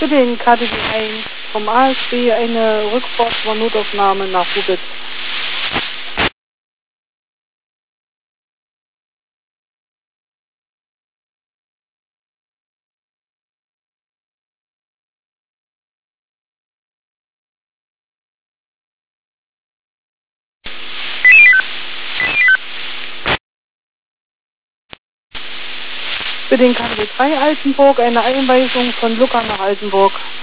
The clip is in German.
Für den KDW 1 vom ASB eine Rückforderung-Notaufnahme nach Rubitz. Für den KDW 3 Altenburg eine Einweisung von Lucca nach Altenburg.